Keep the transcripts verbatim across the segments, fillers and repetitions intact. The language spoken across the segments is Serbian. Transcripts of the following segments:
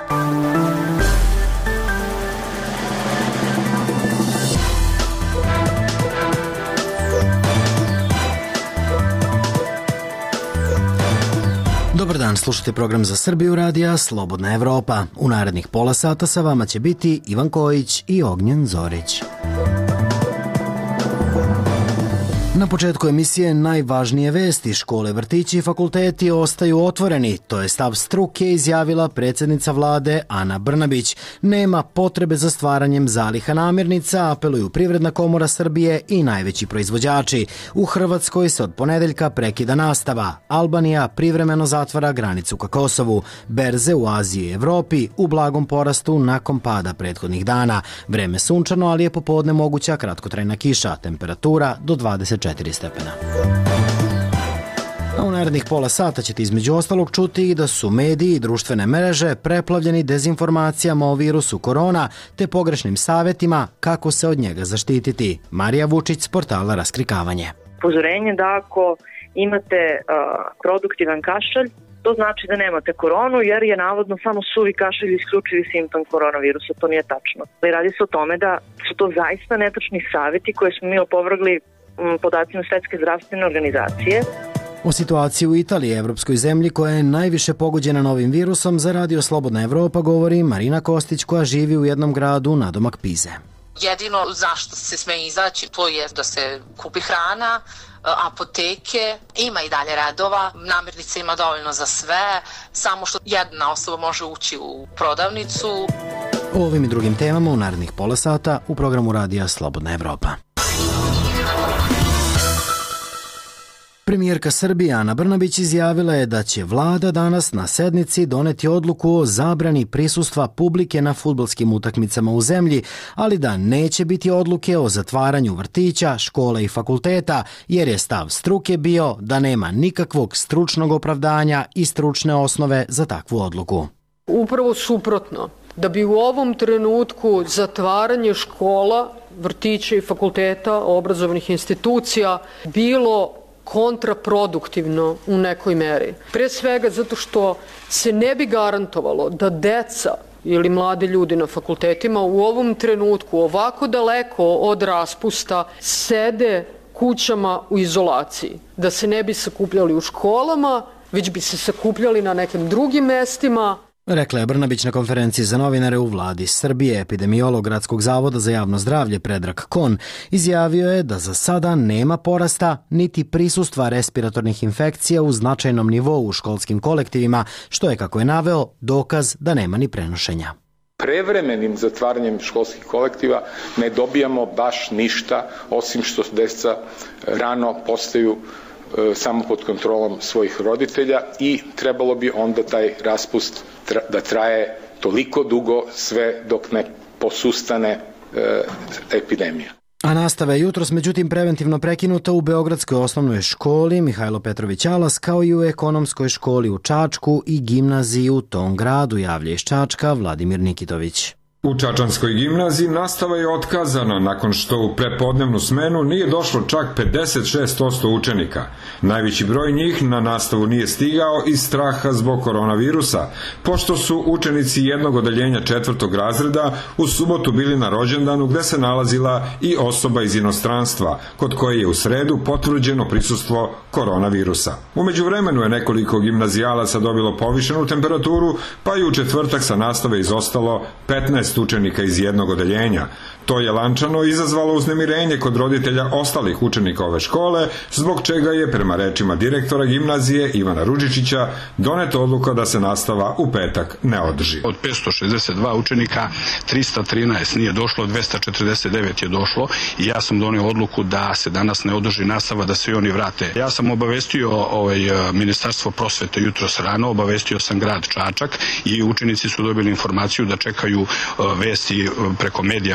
Dobar dan, slušajte program Za Srbiju radija Slobodna Evropa. U narednih pola sata sa vama će biti Ivan Kojić i Ognjen Zorić. Na početku emisije najvažnije vesti. Škole, vrtići i fakulteti ostaju otvoreni. To je stav struke izjavila predsjednica vlade Ana Brnabić. Nema potrebe za stvaranjem zaliha namirnica, apeluju Privredna komora Srbije i najveći proizvođači. U Hrvatskoj se od ponedeljka prekida nastava. Albanija privremeno zatvara granicu ka Kosovu. Berze u Aziji i Evropi u blagom porastu nakon pada prethodnih dana. Vreme sunčano, ali je popodne moguća kratkotrajna kiša. Temperatura do dvadeset četiri stepena. A u narednih pola sata ćete između ostalog čuti i da su mediji i društvene mreže preplavljeni dezinformacijama o virusu korona te pogrešnim savjetima kako se od njega zaštititi. Marija Vučić s portala Raskrikavanje. Upozorenje da ako imate uh, produktivan kašalj, to znači da nemate koronu, jer je navodno samo suvi kašalj isključivi simptom koronavirusa. To nije tačno. Radi se o tome da su to zaista netačni savjeti koje smo mi opovrgli podacima Svetske zdravstvene organizacije. O situaciji u Italiji, evropskoj zemlji koja je najviše pogođena novim virusom, za Radio Slobodna Evropa govori Marina Kostić koja živi u jednom gradu nadomak Pize. Jedino zašto se sme izaći to je da se kupi hrana, apoteke, ima i dalje redova, namirnica ima dovoljno za sve, samo što jedna osoba može ući u prodavnicu. O ovim i drugim temama u narednih pola sata u programu Radija Slobodna Evropa. Premijerka Srbije Ana Brnabić izjavila je da će vlada danas na sednici doneti odluku o zabrani prisustva publike na fudbalskim utakmicama u zemlji, ali da neće biti odluke o zatvaranju vrtića, škola i fakulteta, jer je stav struke bio da nema nikakvog stručnog opravdanja i stručne osnove za takvu odluku. Upravo suprotno, da bi u ovom trenutku zatvaranje škola, vrtića i fakulteta, obrazovnih institucija bilo kontraproduktivno u nekoj meri. Pre svega zato što se ne bi garantovalo da deca ili mladi ljudi na fakultetima u ovom trenutku ovako daleko od raspusta sede kućama u izolaciji. Da se ne bi sakupljali u školama, već bi se sakupljali na nekim drugim mestima. Rekla je Brnabić na konferenciji za novinare u vladi Srbije. Epidemiolog Gradskog zavoda za javno zdravlje Predrag Kon izjavio je da za sada nema porasta niti prisustva respiratornih infekcija u značajnom nivou u školskim kolektivima, što je, kako je naveo, dokaz da nema ni prenošenja. Prevremenim zatvaranjem školskih kolektiva ne dobijamo baš ništa, osim što deca rano postaju samo pod kontrolom svojih roditelja i trebalo bi onda taj raspust da traje toliko dugo sve dok ne posustane e, epidemija. A nastava je jutros međutim preventivno prekinuta u Beogradskoj osnovnoj školi Mihajlo Petrović Alas, kao i u ekonomskoj školi u Čačku i gimnaziji u tom gradu, javlja iz Čačka Vladimir Nikitović. U Čačanskoj gimnaziji nastava je otkazana nakon što u prepodnevnu smenu nije došlo čak pedeset šest posto učenika. Najveći broj njih na nastavu nije stigao iz straha zbog koronavirusa, pošto su učenici jednog odeljenja četvrtog razreda u subotu bili na rođendanu gde se nalazila i osoba iz inostranstva, kod koje je u sredu potvrđeno prisustvo koronavirusa. U međuvremenu je nekoliko gimnazijalaca dobilo povišenu temperaturu, pa i u četvrtak sa nastave izostalo petnaest učenika iz jednog odeljenja. To je lančano izazvalo uznemirenje kod roditelja ostalih učenika ove škole, zbog čega je, prema rečima direktora gimnazije Ivana Ružičića, doneta odluka da se nastava u petak ne održi. Od petsto šezdeset dva učenika trista trinaest nije došlo, dvesta četrdeset devet je došlo i ja sam donio odluku da se danas ne održi nastava, da se oni vrate. Ja sam obavestio ovaj, Ministarstvo prosvete jutros rano, obavestio sam grad Čačak i učenici su dobili informaciju da čekaju vesti preko medija, preko vikenda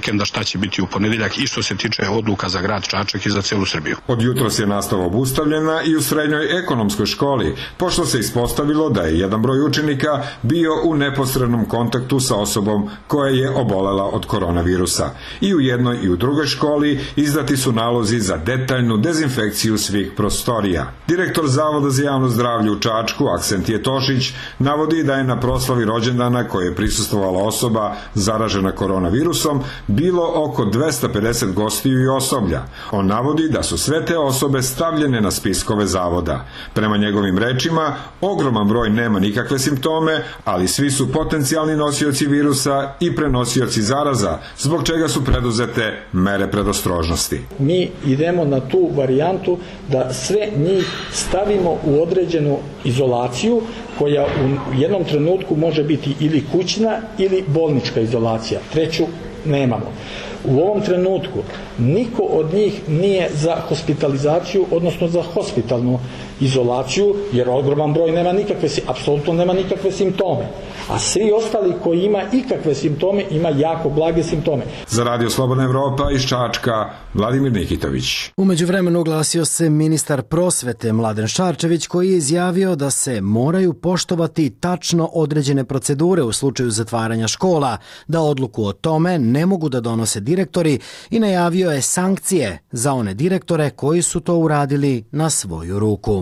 vikenda šta će biti u ponedeljak i što se tiče odluka za grad Čačak i za celu Srbiju. Od jutros je nastava obustavljena i u srednjoj ekonomskoj školi, pošto se ispostavilo da je jedan broj učenika bio u neposrednom kontaktu sa osobom koja je obolela od koronavirusa. I u jednoj i u drugoj školi izdati su nalozi za detaljnu dezinfekciju svih prostorija. Direktor Zavoda za javno zdravlje u Čačku, Aksentije Tošić, navodi da je na proslavi rođendana koje je prisustvovala osoba zaražena koronavirusom bilo oko dvesta pedeset gostiju i osoblja. On navodi da su sve te osobe stavljene na spiskove zavoda. Prema njegovim rečima, ogroman broj nema nikakve simptome, ali svi su potencijalni nosioci virusa i prenosioci zaraza, zbog čega su preduzete mere predostrožnosti. Mi idemo na tu varijantu da sve njih stavimo u određenu izolaciju koja u jednom trenutku može biti ili kućna ili bolnička izolacija. Treću nemamo. U ovom trenutku niko od njih nije za hospitalizaciju, odnosno za hospitalnu izolaciju, jer ogroman broj nema nikakve, apsolutno nema nikakve simptome. A svi ostali koji ima ikakve simptome, ima jako blage simptome. Za Radio Slobodna Evropa iz Čačka, Vladimir Nikitović. U međuvremenu oglasio se ministar prosvete Mladen Šarčević, koji je izjavio da se moraju poštovati tačno određene procedure u slučaju zatvaranja škola, da odluku o tome ne mogu da donose direktori i najavio je sankcije za one direktore koji su to uradili na svoju ruku.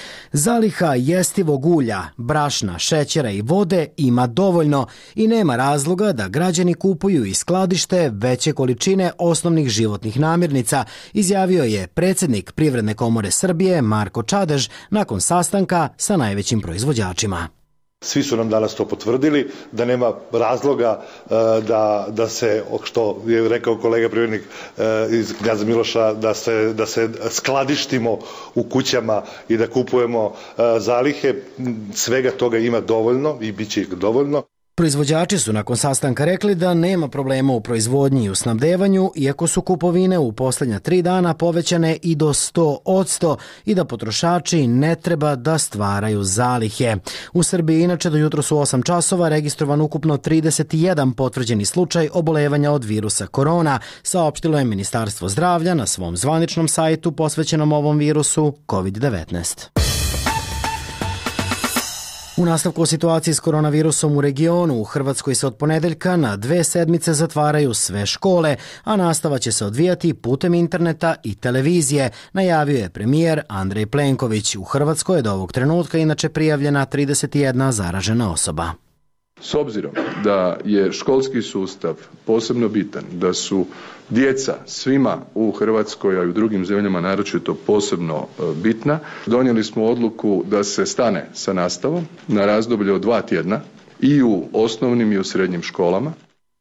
Zaliha jestivog ulja, brašna, šećera i vode ima dovoljno i nema razloga da građani kupuju i skladište veće količine osnovnih životnih namirnica, izjavio je predsjednik Privredne komore Srbije Marko Čadež nakon sastanka sa najvećim proizvođačima. Svi su nam danas to potvrdili, da nema razloga da, da se, što je rekao kolega privrednik iz Knjaza Miloša, da se, da se skladištimo u kućama i da kupujemo zalihe. Svega toga ima dovoljno i bit će dovoljno. Proizvođači su nakon sastanka rekli da nema problema u proizvodnji i u snabdevanju, iako su kupovine u posljednja tri dana povećane i do sto posto i da potrošači ne treba da stvaraju zalihe. U Srbiji inače do jutros u osam časova registrovan ukupno trideset jedan potvrđeni slučaj obolevanja od virusa korona, saopštilo je Ministarstvo zdravlja na svom zvaničnom sajtu posvećenom ovom virusu kovid devetnaest. U nastavku o situaciji s koronavirusom u regionu, u Hrvatskoj se od ponedeljka na dve sedmice zatvaraju sve škole, a nastava će se odvijati putem interneta i televizije, najavio je premijer Andrej Plenković. U Hrvatskoj je do ovog trenutka inače prijavljena trideset jedna zaražena osoba. S obzirom da je školski sustav posebno bitan, da su djeca svima u Hrvatskoj, a i u drugim zemljama naročito posebno bitna, donijeli smo odluku da se stane sa nastavom na razdoblje od dva tjedna i u osnovnim i u srednjim školama.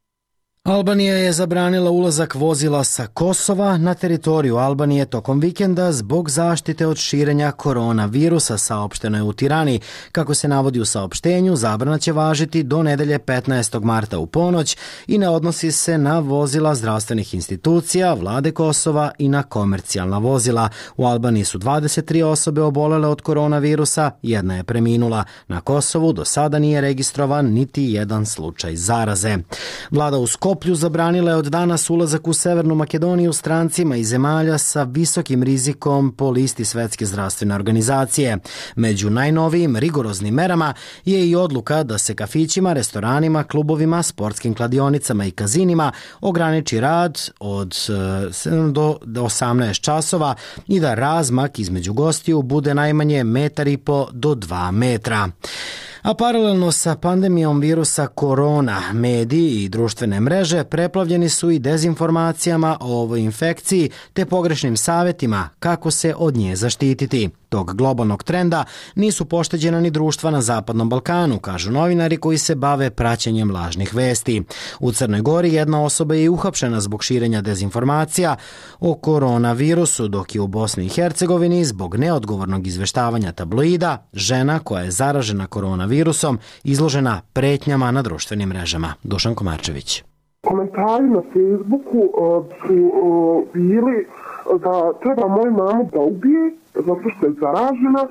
Albanija je zabranila ulazak vozila sa Kosova na teritoriju Albanije tokom vikenda zbog zaštite od širenja koronavirusa, saopšteno je u Tirani. Kako se navodi u saopštenju, zabrana će važiti do nedelje petnaestog marta u ponoć i ne odnosi se na vozila zdravstvenih institucija, vlade Kosova i na komercijalna vozila. U Albaniji su dvadeset tri osobe obolele od koronavirusa, jedna je preminula. Na Kosovu do sada nije registrovan niti jedan slučaj zaraze. Vlada u Skoplju zabranila je od danas ulazak u Severnu Makedoniju strancima iz zemalja sa visokim rizikom po listi Svetske zdravstvene organizacije. Među najnovijim rigoroznim merama je i odluka da se kafićima, restoranima, klubovima, sportskim kladionicama i kazinima ograniči rad od sedam do osamnaest časova i da razmak između gostiju bude najmanje metar i po do dva metra. A paralelno sa pandemijom virusa korona, mediji i društvene mreže preplavljeni su i dezinformacijama o ovoj infekciji te pogrešnim savjetima kako se od nje zaštititi. Tog globalnog trenda nisu pošteđena ni društva na Zapadnom Balkanu, kažu novinari koji se bave praćenjem lažnih vesti. U Crnoj Gori jedna osoba je uhapšena zbog širenja dezinformacija o koronavirusu, dok je u Bosni i Hercegovini zbog neodgovornog izveštavanja tabloida žena koja je zaražena koronavirusom izložena pretnjama na društvenim mrežama. Dušan Komarčević. Komentari na Facebooku uh, su uh, bili da treba moju mamu da ubije zato što je zaražena,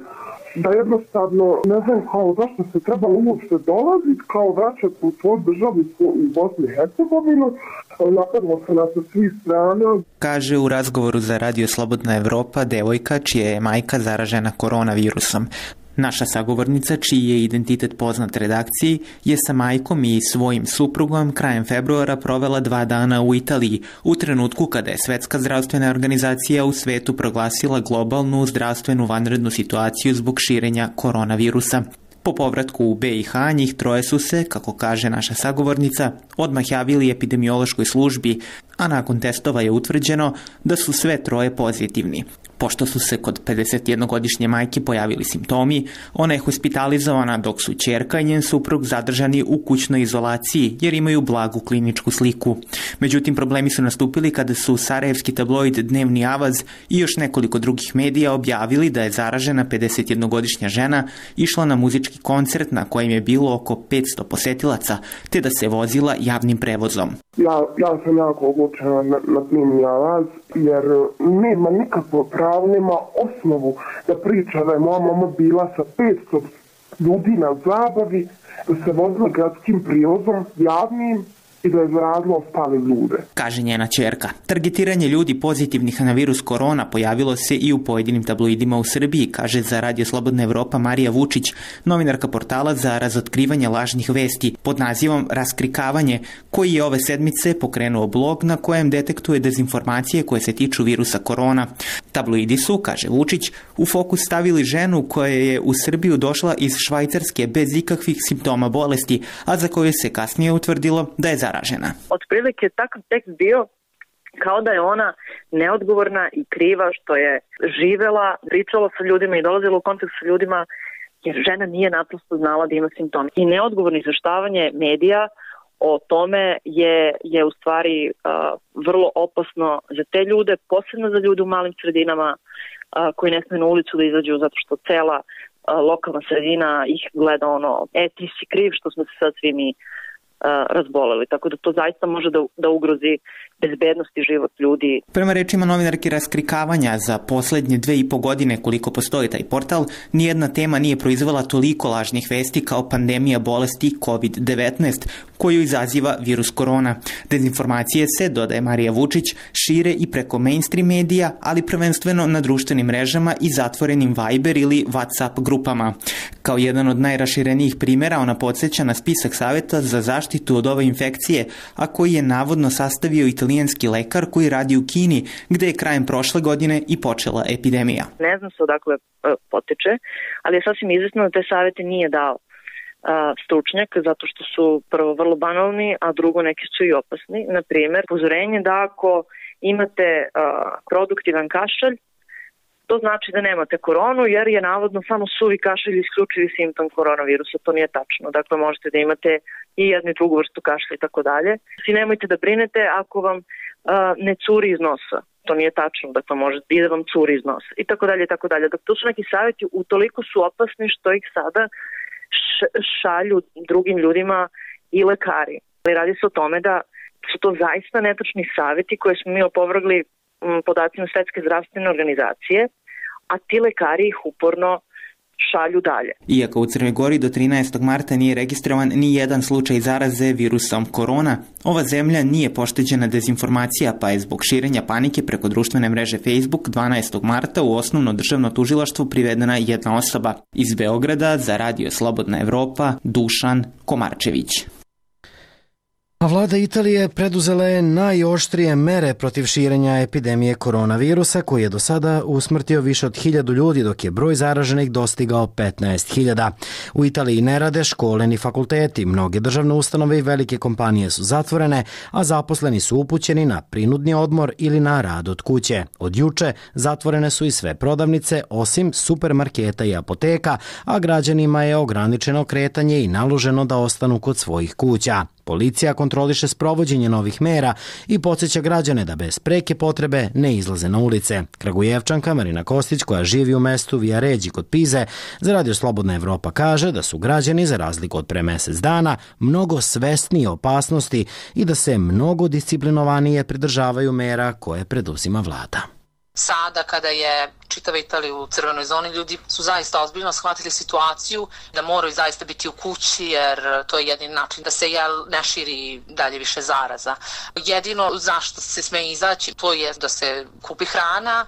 da jednostavno ne znam kao zašto se trebalo uopšte dolaziti, kao vraćati u svoju državu u Bosni i Hercegovinu, napadlo se nas sa svih strana. Kaže u razgovoru za Radio Slobodna Evropa devojka čija je majka zaražena koronavirusom. Naša sagovornica, čiji je identitet poznat redakciji, je sa majkom i svojim suprugom krajem februara provela dva dana u Italiji, u trenutku kada je Svetska zdravstvena organizacija u svetu proglasila globalnu zdravstvenu vanrednu situaciju zbog širenja koronavirusa. Po povratku u be i ha njih troje su se, kako kaže naša sagovornica, odmah javili epidemiološkoj službi, a nakon testova je utvrđeno da su sve troje pozitivni. Pošto su se kod pedesetjednogodišnje majke pojavili simptomi, ona je hospitalizovana dok su ćerka i njen suprug zadržani u kućnoj izolaciji jer imaju blagu kliničku sliku. Međutim, problemi su nastupili kada su sarajevski tabloid Dnevni Avaz i još nekoliko drugih medija objavili da je zaražena pedesetjednogodišnja žena išla na muzički koncert na kojem je bilo oko petsto posetilaca, te da se vozila javnim prevozom. Ja, ja sam jako odlučena na, na Dnevni Avaz jer nema nikakvo pravo, nema osnovu da priča da je moja mama bila sa petsto ljudi na zabavi, da se vozila gradskim prijevozom javnim i da je zaradilo ostale ljude. Kaže njena ćerka. Targetiranje ljudi pozitivnih na virus korona pojavilo se i u pojedinim tabloidima u Srbiji, kaže za Radio Slobodna Evropa Marija Vučić, novinarka portala za razotkrivanje lažnih vesti pod nazivom Raskrikavanje, koji je ove sedmice pokrenuo blog na kojem detektuje dezinformacije koje se tiču virusa korona. Tabloidi su, kaže Vučić, u fokus stavili ženu koja je u Srbiju došla iz Švajcarske bez ikakvih simptoma bolesti, a za koju se kasnije utvrdilo da je zaražena. Otprilike takav tekst bio kao da je ona neodgovorna i kriva što je živela, pričala sa ljudima i dolazila u kontakt sa ljudima jer žena nije naprosto znala da ima simptome. I neodgovorno izveštavanje medija o tome je, je u stvari uh, vrlo opasno za te ljude, posebno za ljude u malim sredinama uh, koji ne smiju na ulicu da izađu zato što cela uh, lokalna sredina ih gleda ono, e ti si kriv što smo se sad svi mi razboleli, tako da to zaista može da, da ugrozi bezbednost i život ljudi. Prema rečima novinarke Raskrikavanja, za poslednje dve i po godine koliko postoji taj portal, nijedna tema nije proizvela toliko lažnih vesti kao pandemija bolesti kovid devetnaest, koju izaziva virus korona. Dezinformacije se, dodaje Marija Vučić, šire i preko mainstream medija, ali prvenstveno na društvenim mrežama i zatvorenim Viber ili WhatsApp grupama. Kao jedan od najraširenijih primjera, ona podsjeća na spisak saveta za zaštitu od ove infekcije, a koji je navodno sastavio italijanski lekar koji radi u Kini, gde je krajem prošle godine i počela epidemija. Ne znam se odakle poteče, ali je sasvim izvesno da te savete nije dao stručnjak, zato što su prvo vrlo banalni, a drugo neki su i opasni. Na primjer, upozorenje da ako imate produktivan kašalj, to znači da nemate koronu, jer je navodno samo suvi kašalj isključivi simptom koronavirusa. To nije tačno. Dakle, možete da imate i jednu i drugu vrstu kašlja i tako dalje. I nemojte da brinete ako vam uh, ne curi iz nosa. To nije tačno. Dakle, možete i da vam curi iz nosa. I tako dalje, i tako dalje. Dakle, to su neki savjeti, utoliko su opasni što ih sada šalju drugim ljudima i lekari. Radi se o tome da su to zaista netačni savjeti koje smo mi opovrgli podacima Svetske zdravstvene organizacije, a ti lekari ih uporno šalju dalje. Iako u Crnoj Gori do trinaestog marta nije registrovan ni jedan slučaj zaraze virusom korona, ova zemlja nije pošteđena dezinformacija, pa je zbog širenja panike preko društvene mreže Facebook dvanaestog marta u osnovno državno tužilaštvo privedena jedna osoba. Iz Beograda za Radio Slobodna Evropa, Dušan Komarčević. A vlada Italije preduzela je najoštrije mere protiv širenja epidemije koronavirusa, koji je do sada usmrtio više od hiljadu ljudi, dok je broj zaraženih dostigao petnaest hiljada. U Italiji ne rade škole ni fakulteti, mnoge državne ustanove i velike kompanije su zatvorene, a zaposleni su upućeni na prinudni odmor ili na rad od kuće. Od juče zatvorene su i sve prodavnice, osim supermarketa i apoteka, a građanima je ograničeno kretanje i naloženo da ostanu kod svojih kuća. Policija kontroliše sprovođenje novih mera i podsjeća građane da bez preke potrebe ne izlaze na ulice. Kragujevčanka Marina Kostić, koja živi u mestu Viaređi kod Pize, za Radio Slobodna Evropa kaže da su građani, za razliku od pre mesec dana, mnogo svesniji opasnosti i da se mnogo disciplinovanije pridržavaju mera koje preduzima vlada. Sada kada je čitava Italija u crvenoj zoni, ljudi su zaista ozbiljno shvatili situaciju da moraju zaista biti u kući jer to je jedini način da se jel, ne širi dalje više zaraza. Jedino zašto se sme izaći to je da se kupi hrana,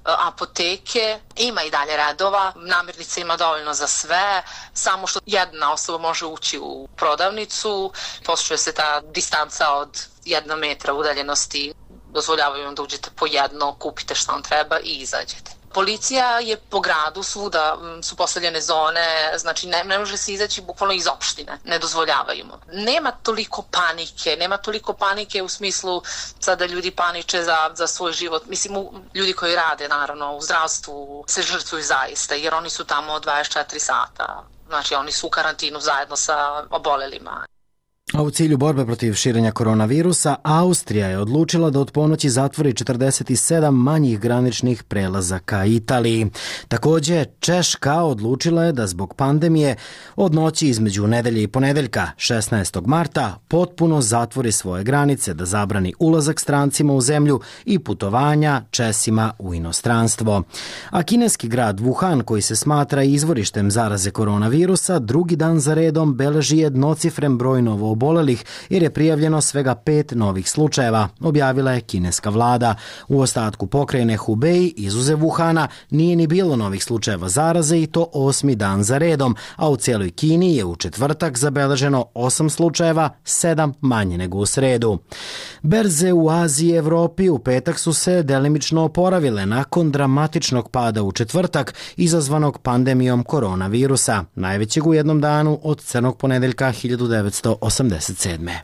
apoteke, ima i dalje redova, namirnica ima dovoljno za sve, samo što jedna osoba može ući u prodavnicu, poštuje se ta distanca od jedna metra udaljenosti, dozvoljavaju vam da uđete po jedno, kupite što vam treba i izađete. Policija je po gradu, svuda su postavljene zone, znači ne, ne može se izaći bukvalno iz opštine, ne dozvoljavaju. Nema toliko panike, nema toliko panike u smislu sada ljudi paniče za, za svoj život. Mislim, ljudi koji rade naravno u zdravstvu se žrtvuju zaista jer oni su tamo dvadeset četiri sata, znači oni su u karantinu zajedno sa obolelima. A u cilju borbe protiv širenja koronavirusa, Austrija je odlučila da od ponoći zatvori četrdeset sedam manjih graničnih prelaza ka Italiji. Također, Češka odlučila je da zbog pandemije od noći između nedelje i ponedeljka, šesnaestog marta, potpuno zatvori svoje granice, da zabrani ulazak strancima u zemlju i putovanja Česima u inostranstvo. A kineski grad Wuhan, koji se smatra izvorištem zaraze koronavirusa, drugi dan za redom beleži jednocifren broj novo obolelih jer je prijavljeno svega pet novih slučajeva, objavila je kineska vlada. U ostatku pokrajine Hubei, izuzev Wuhana, nije ni bilo novih slučajeva zaraze i to osmi dan za redom, a u cijeloj Kini je u četvrtak zabeleženo osam slučajeva, sedam manje nego u sredu. Berze u Aziji i Evropi u petak su se delimično oporavile nakon dramatičnog pada u četvrtak izazvanog pandemijom koronavirusa, najvećeg u jednom danu od crnog ponedeljka hiljadu devetsto osamdeset sedme.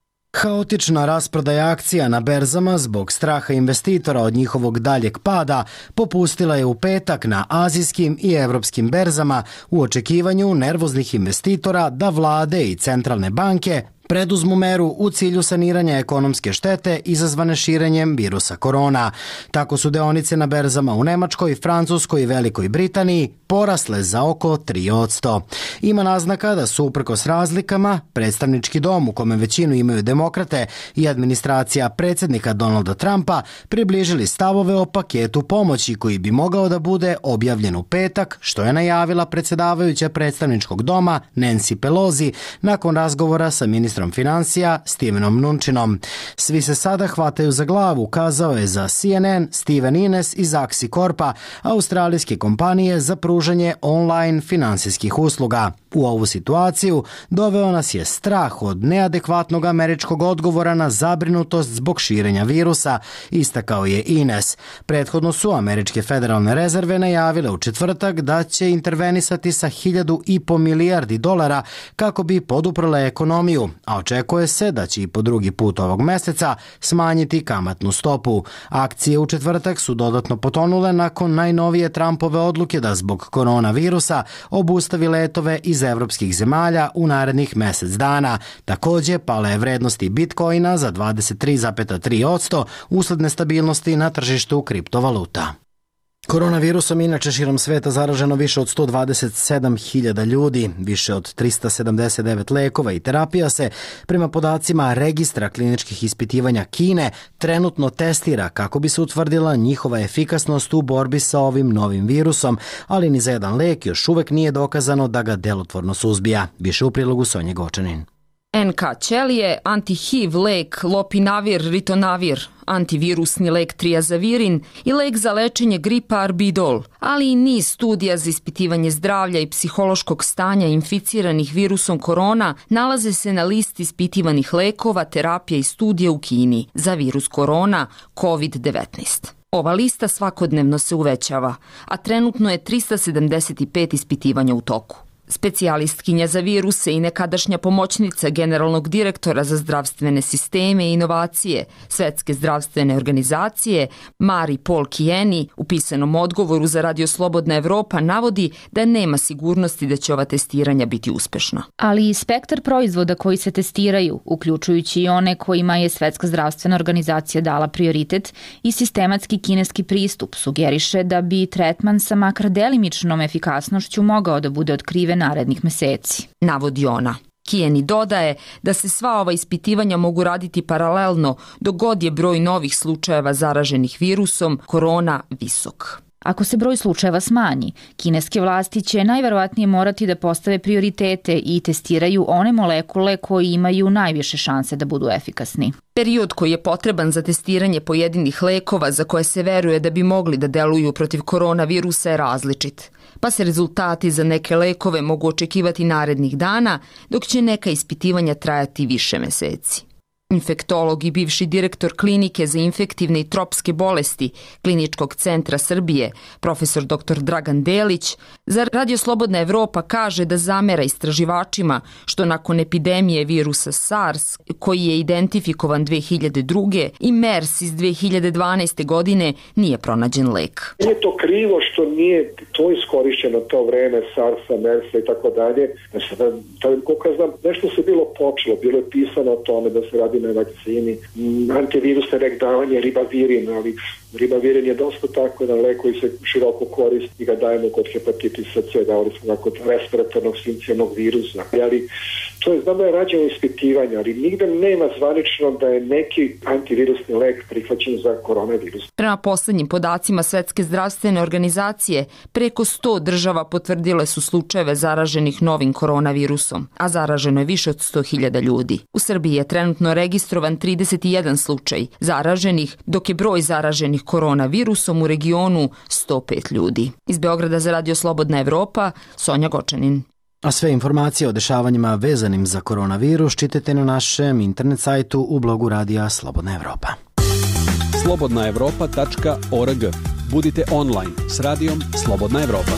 Haotična rasprodaja akcija na berzama zbog straha investitora od njihovog daljeg pada popustila je u petak na azijskim i evropskim berzama u očekivanju nervoznih investitora da vlade i centralne banke preduzmu meru u cilju saniranja ekonomske štete izazvane širenjem virusa korona. Tako su deonice na berzama u Nemačkoj, Francuskoj i Velikoj Britaniji porasle za oko tri posto. Ima naznaka da su uprkos razlikama predstavnički dom u kome većinu imaju demokrate i administracija predsjednika Donalda Trumpa približili stavove o paketu pomoći koji bi mogao da bude objavljen u petak, što je najavila predsjedavajuća predstavničkog doma Nancy Pelosi nakon razgovora sa ministrom financija Stevenom Mnučinom. Svi se sada hvataju za glavu, kazao je za C N N Steven Ines iz Axi Corpa, australijske kompanije za pružanje online finansijskih usluga. U ovu situaciju doveo nas je strah od neadekvatnog američkog odgovora na zabrinutost zbog širenja virusa, istakao je Ines. Prethodno su američke federalne rezerve najavile u četvrtak da će intervenisati sa hiljadu i po milijardi dolara kako bi poduprle ekonomiju, a očekuje se da će i po drugi put ovog meseca smanjiti kamatnu stopu. Akcije u četvrtak su dodatno potonule nakon najnovije Trumpove odluke da zbog koronavirusa obustavi letove iz evropskih zemalja u narednih mesec dana. Također, pala je vrednosti Bitcoina za dvadeset tri zarez tri posto usled nestabilnosti na tržištu kriptovaluta. Koronavirusom inače širom sveta zaraženo više od sto dvadeset sedam hiljada ljudi, više od trista sedamdeset devet lekova i terapija se, prema podacima registra kliničkih ispitivanja Kine, trenutno testira kako bi se utvrdila njihova efikasnost u borbi sa ovim novim virusom, ali ni za jedan lek još uvek nije dokazano da ga delotvorno suzbija. Više u prilogu Sonje Gočanin. N K ćelije, anti-H I V lek Lopinavir Ritonavir, antivirusni lek Triazavirin i lek za lečenje gripa Arbidol, ali i niz studija za ispitivanje zdravlja i psihološkog stanja inficiranih virusom korona nalaze se na listi ispitivanih lekova, terapija i studija u Kini za virus korona COVID devetnaest. Ova lista svakodnevno se uvećava, a trenutno je trista sedamdeset pet ispitivanja u toku. Specijalistkinja za viruse i nekadašnja pomoćnica generalnog direktora za zdravstvene sisteme i inovacije Svetske zdravstvene organizacije Mari Paul Kijeni u pisanom odgovoru za Radio Slobodna Evropa navodi da nema sigurnosti da će ova testiranja biti uspešna. Ali i spektar proizvoda koji se testiraju, uključujući i one kojima je Svetska zdravstvena organizacija dala prioritet i sistematski kineski pristup, sugeriše da bi tretman sa makar delimičnom efikasnošću mogao da bude otkriven narednih meseci. Navodi ona. Kijeni dodaje da se sva ova ispitivanja mogu raditi paralelno dok god je broj novih slučajeva zaraženih virusom korona visok. Ako se broj slučajeva smanji, kineske vlasti će najverovatnije morati da postave prioritete i testiraju one molekule koji imaju najviše šanse da budu efikasni. Period koji je potreban za testiranje pojedinih lekova za koje se veruje da bi mogli da deluju protiv koronavirusa je različit, pa se rezultati za neke lekove mogu očekivati narednih dana, dok će neka ispitivanja trajati više meseci. Infektolog i bivši direktor klinike za infektivne i tropske bolesti Kliničkog centra Srbije, profesor doktor Dragan Delić, za Radio Slobodna Evropa kaže da zamera istraživačima što nakon epidemije virusa SARS, koji je identifikovan dve hiljade druge, i MERS iz dve hiljade dvanaeste. godine nije pronađen lek. Nije to krivo što nije to iskorišćeno to vreme SARS-a, MERS-a i tako dalje. Koliko znam, nešto se bilo počelo, bilo je pisano o tome da se radi na vakcini, antivirusne lek davanje ribavirin, ali ribavirin je dosta tako jedan lek koji se široko koristi i ga dajemo kod hepatitisa C, davali smo kod respiratornog sincijalnog virusa. Ali to je, znam da je rađeno ispitivanja, ali nigde nema zvanično da je neki antivirusni lek prihvaćen za koronavirus. Prema poslednjim podacima Svetske zdravstvene organizacije, preko sto država potvrdile su slučajeve zaraženih novim koronavirusom, a zaraženo je više od sto hiljada ljudi. U Srbiji je trenutno registrovan trideset jedan slučaj zaraženih, dok je broj zaraženih koronavirusom u regionu sto pet ljudi. Iz Beograda za Radio Slobodna Evropa, Sonja Gočanin. A sve informacije o dešavanjima vezanim za koronavirus čitajte na našem internet sajtu u blogu Radija Slobodna Evropa. slobodna evropa tačka org. Budite online s Radijom Slobodna Evropa.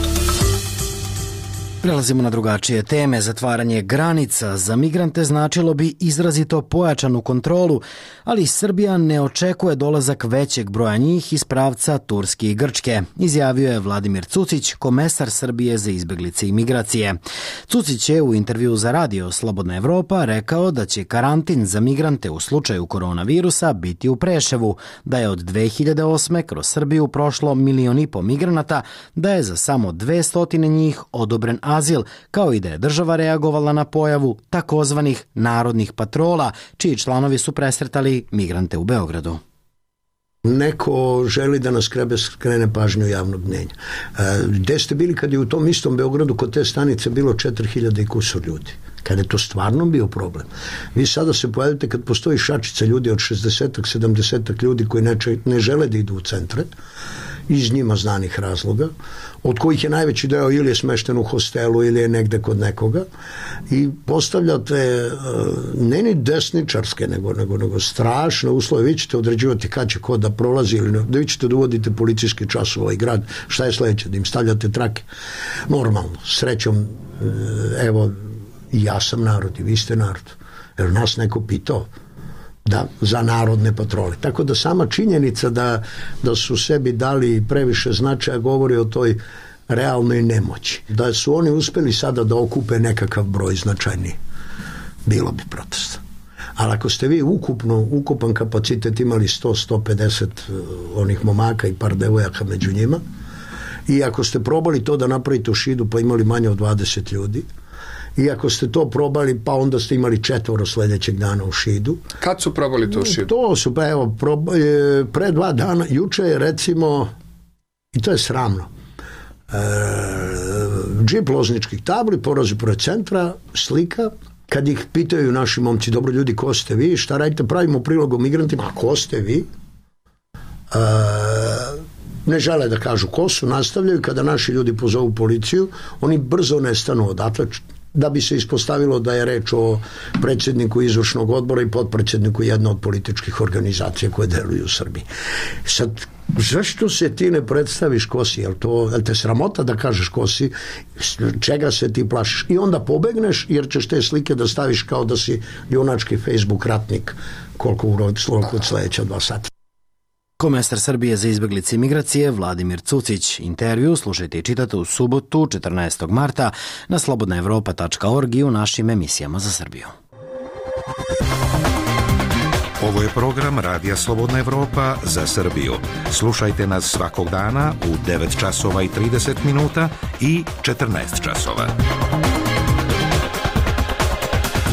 Prelazimo na drugačije teme. Zatvaranje granica za migrante značilo bi izrazito pojačanu kontrolu, ali Srbija ne očekuje dolazak većeg broja njih iz pravca Turske i Grčke, izjavio je Vladimir Cucić, komesar Srbije za izbeglice i migracije. Cucić je u intervju za Radio Slobodna Evropa rekao da će karantin za migrante u slučaju koronavirusa biti u Preševu, da je od dve hiljade osme. kroz Srbiju prošlo milion i po migranata, da je za samo dvesta njih odobren azil, kao i da je država reagovala na pojavu takozvanih narodnih patrola, čiji članovi su presretali migrante u Beogradu. Neko želi da nas krebe skrene pažnju javnog mnjenja. Gde ste bili kad je u tom istom Beogradu kod te stanice bilo četiri hiljade i kusur ljudi? Kada je to stvarno bio problem. Vi sada se pojavite kad postoji šačica ljudi od šezdeset sedamdeset ljudi koji ne, ne žele da idu u centre, iz njima znanih razloga, od kojih je najveći deo ili je smešten u hostelu ili je negde kod nekoga, i postavljate ne ni desničarske, nego, nego, nego strašne uslove. Vi ćete određivati kad će ko da prolazi, ili ne, da vi ćete da uvodite policijski čas u ovaj grad. Šta je sledeće? Da im stavljate trake? Normalno, srećom, evo, ja sam narod i vi ste narod. Jer nas neko pitao da, za narodne patrole. Tako da sama činjenica da, da su sebi dali previše značaja govori o toj realnoj nemoći. Da su oni uspeli sada da okupe nekakav broj značajniji, bilo bi protesta. Ali ako ste vi ukupno, ukupan kapacitet imali sto do sto pedeset onih momaka i par devojaka među njima, i ako ste probali to da napravite u Šidu pa imali manje od dvadeset ljudi, i ako ste to probali, pa onda ste imali četvoro sledećeg dana u Šidu. Kad su probali to u Šidu? To su, pa evo, proba, pre dva dana, juče je recimo, i to je sramno, e, džip lozničkih tabli, porozi pored centra, slika, kad ih pitaju naši momci, dobro ljudi, ko ste vi, šta radite, pravimo prilog o migrantima, a ko ste vi? E, ne žele da kažu ko su, nastavljaju, kada naši ljudi pozovu policiju, oni brzo nestanu odatle, da bi se ispostavilo da je reč o predsjedniku izvršnog odbora i potpredsjedniku jedne od političkih organizacija koje deluju u Srbiji. Sad, zašto se ti ne predstaviš ko si? Jel to, jel te sramota da kažeš ko si? Čega se ti plašiš? I onda pobegneš jer ćeš te slike da staviš kao da si junački Facebook ratnik koliko u roku od sledeća dva sata. Komesar Srbije za izbeglice i migracije Vladimir Cucić. Intervju slušajte i čitate u subotu četrnaestog marta na slobodna evropa tačka org i u našim emisijama za Srbiju. Ovo je program Radija Slobodna Evropa za Srbiju. Slušajte nas svakog dana u devet časova i trideset minuta i četrnaest časova.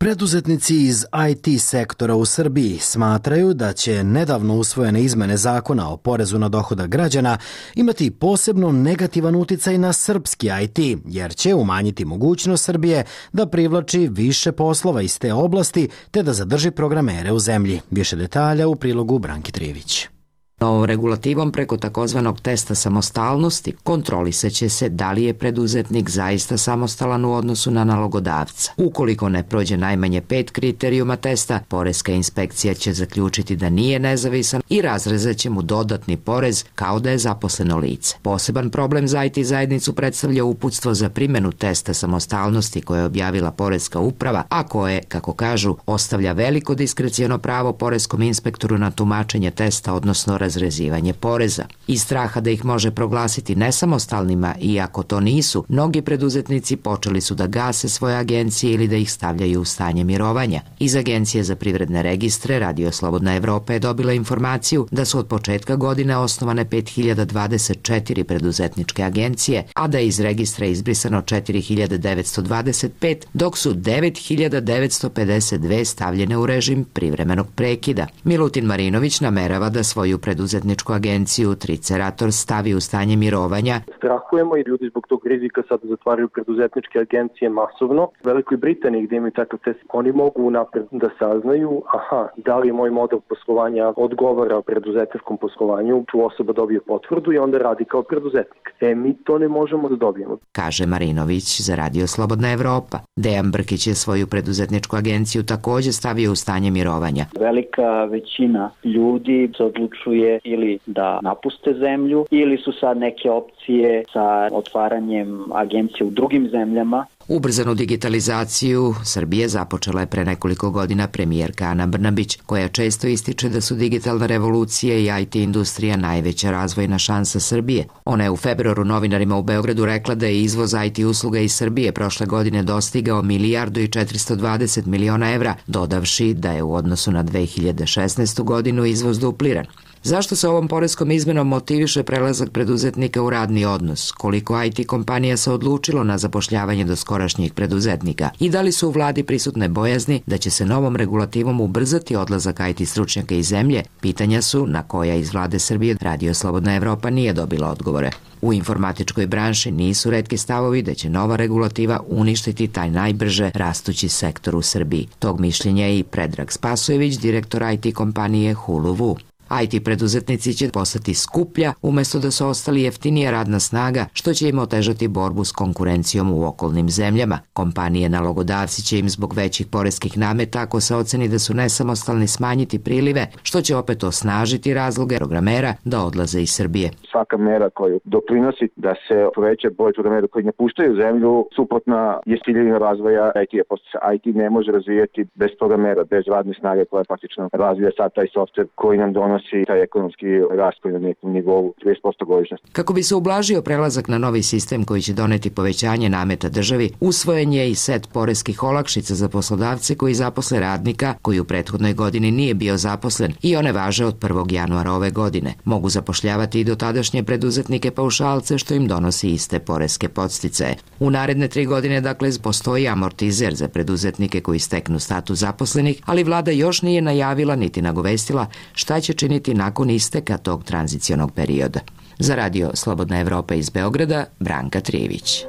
Preduzetnici iz I T sektora u Srbiji smatraju da će nedavno usvojene izmene zakona o porezu na dohodak građana imati posebno negativan uticaj na srpski I T, jer će umanjiti mogućnost Srbije da privlači više poslova iz te oblasti te da zadrži programere u zemlji. Više detalja u prilogu Branki Trivić. Novom regulativom preko takozvanog testa samostalnosti kontrolisaće se da li je preduzetnik zaista samostalan u odnosu na nalogodavca. Ukoliko ne prođe najmanje pet kriterijuma testa, poreska inspekcija će zaključiti da nije nezavisan i razrezaće mu dodatni porez kao da je zaposleno lice. Poseban problem za I T zajednicu predstavlja uputstvo za primjenu testa samostalnosti koje je objavila Poreska uprava, a koje, kako kažu, ostavlja veliko diskreciono pravo poreskom inspektoru na tumačenje testa, odnosno razrezivanje poreza. Iz straha da ih može proglasiti nesamostalnima, iako to nisu, mnogi preduzetnici počeli su da gase svoje agencije ili da ih stavljaju u stanje mirovanja. Iz Agencije za privredne registre Radio Slobodna Evropa je dobila informaciju da su od početka godine osnovane pet hiljada dvadeset četiri preduzetničke agencije, a da je iz registra izbrisano četiri hiljade devetsto dvadeset pet, dok su devet hiljada devetsto pedeset dve stavljene u režim privremenog prekida. Milutin Marinović namerava da svoju preduzetničku agenciju Tricerator stavi u stanje mirovanja. Strahujemo i ljudi zbog tog rizika sad zatvaraju preduzetničke agencije masovno. U Velikoj Britaniji gdje imaju takav test, oni mogu napred da saznaju, aha, da li moj model poslovanja odgovara preduzetničkom poslovanju, tu osoba dobije potvrdu i onda radi kao preduzetnik. E, mi to ne možemo da dobijemo. Kaže Marinović za Radio Slobodna Evropa. Dejan Brkić je svoju preduzetničku agenciju također stavio u stanje mirovanja. Velika većina ljudi se odlučuje ili da napuste zemlju ili su sad neke opcije sa otvaranjem agencije u drugim zemljama. Ubrzanu digitalizaciju Srbije započela je pre nekoliko godina premijerka Ana Brnabić, koja često ističe da su digitalna revolucija i I T industrija najveća razvojna šansa Srbije. Ona je u februaru novinarima u Beogradu rekla da je izvoz I T usluga iz Srbije prošle godine dostigao milijardu i četiristo dvadeset miliona evra, dodavši da je u odnosu na dve hiljade šesnaestu godinu izvoz dupliran. Zašto se ovom poreskom izmenom motiviše prelazak preduzetnika u radni odnos? Koliko I T kompanija se odlučilo na zapošljavanje doskorašnjih preduzetnika? I da li su u vladi prisutne bojazni da će se novom regulativom ubrzati odlazak I T stručnjaka iz zemlje? Pitanja su na koja iz vlade Srbije Radio Slobodna Evropa nije dobila odgovore. U informatičkoj branši nisu retki stavovi da će nova regulativa uništiti taj najbrže rastući sektor u Srbiji. Tog mišljenja je i Predrag Spasojević, direktor I T kompanije Hulu. I T preduzetnici će postati skuplja umesto da su ostali jeftinija radna snaga, što će im otežati borbu s konkurencijom u okolnim zemljama. Kompanije nalogodavci će im zbog većih poreskih nameta, ako se oceni da su nesamostalni, smanjiti prilive, što će opet osnažiti razloge programera da odlaze iz Srbije. Svaka mera koju doprinosi da se poveća broj programera koji napuštaju zemlju, suprotna je ciljenju razvoja I T-a. Pošto I T ne može razvijati bez programera, bez radne snage koja praktično razvija sad taj softver koji nam donosi taj ekonomski rast koji na nekom nivou trideset posto godišnje. Kako bi se ublažio prelazak na novi sistem koji će doneti povećanje nameta državi, usvojen je i set poreskih olakšica za poslodavce koji zaposle radnika koji u prethodnoj godini nije bio zaposlen i one važe od prvog januara ove godine. Mogu zapošljavati i do tadašnje preduzetnike paušalce, što im donosi iste poreske podsticaje. U naredne tri godine, dakle, postoji amortizer za preduzetnike koji steknu status zaposlenih, ali vlada još nije najavila niti nagovestila šta će činiti nakon isteka tog tranzicionog perioda. Za Radio Slobodna Evropa iz Beograda, Branka Trivić.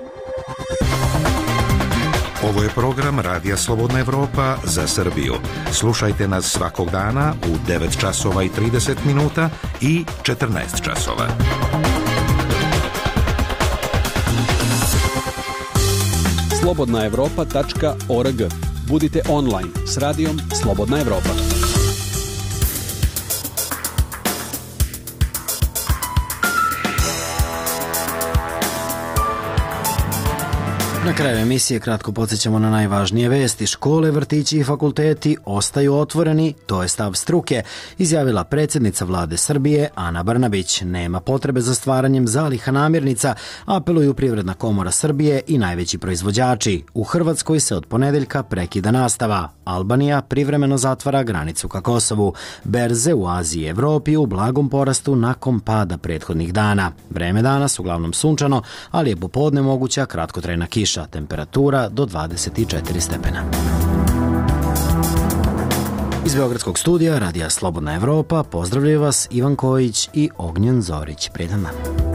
Ovo je program Radija Slobodna Evropa za Srbiju. Slušajte nas svakog dana u devet časova i trideset minuta i četrnaest časova. slobodna evropa tačka org. Budite online s radijom Slobodna Evropa. Na kraju emisije kratko podsjećamo na najvažnije vesti. Škole, vrtići i fakulteti ostaju otvoreni, to je stav struke, izjavila predsjednica vlade Srbije Ana Brnabić. Nema potrebe za stvaranjem zaliha namirnica, apeluju Privredna komora Srbije i najveći proizvođači. U Hrvatskoj se od ponedeljka prekida nastava. Albanija privremeno zatvara granicu ka Kosovu. Berze u Aziji i Evropi u blagom porastu nakon pada prethodnih dana. Vreme danas uglavnom sunčano, ali je popodne moguća kratkotrajna kiša. Temperatura do dvadeset četiri stepena. Iz Beogradskog studija Radija Slobodna Evropa pozdravljaju vas Ivan Kojić i Ognjen Zorić. Prijetan dan.